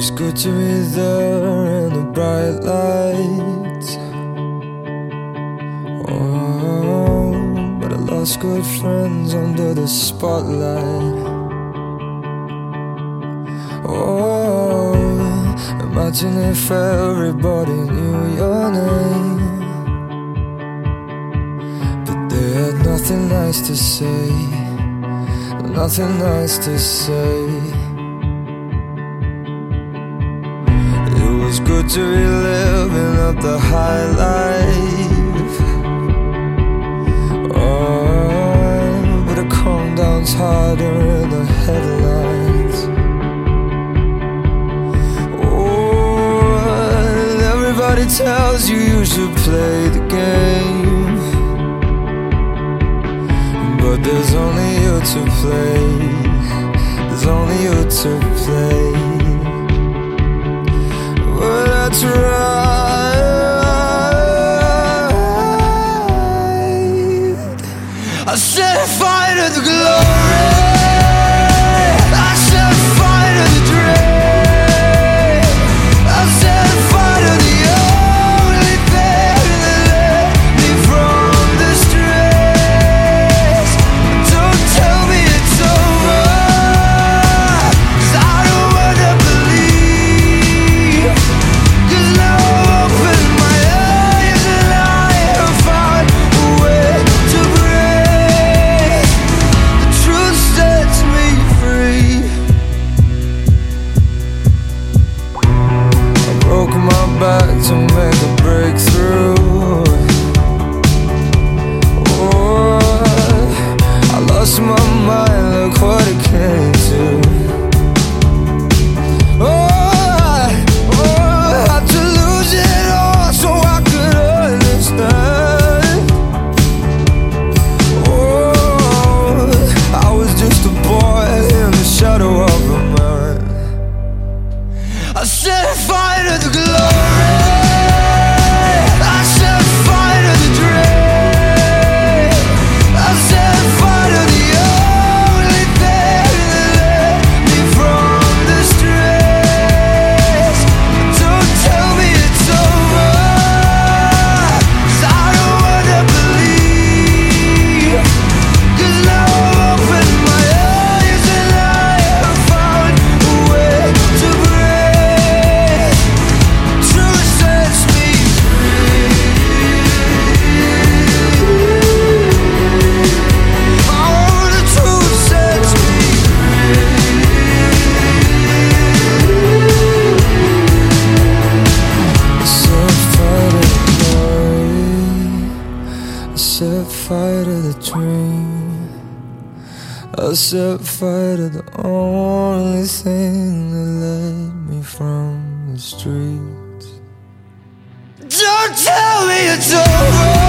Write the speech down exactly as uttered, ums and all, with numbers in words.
was good to be there in the bright light. Oh, but I lost good friends under the spotlight. Oh, imagine if everybody knew your name, but they had nothing nice to say, nothing nice to say. It was good to be living up the high life. Oh, but a calm down's harder in the headlights. Oh, everybody tells you you should play the game, but there's only you to play. There's only you to play. But I tried. I set fire to the glory. I set fire to the dream. I set fire to the only thing that led me from the streets. Don't tell me it's over, 'cause I don't wanna believe. 'Cause now I'm opening my eyes and I have found a way to breathe. The truth sets me free. I broke my back to make a breakthrough. Oh, I lost my mind, look what it came to. Oh, oh, I had to lose it all so I could understand. Oh, I was just a boy in the shadow of a man. I set fire to the glory. I set fire to the dream. I set fire to the only thing that led me from the streets. Don't tell me it's over, 'cause I don't wanna believe. 'Cause now I'm opening my eyes and I have found a way to breathe. Truth sets me free. Oh, the truth sets me free. I set fire to the glory. I set fire to the dream. I set fire to the only thing that led me from the streets. Don't tell me it's over.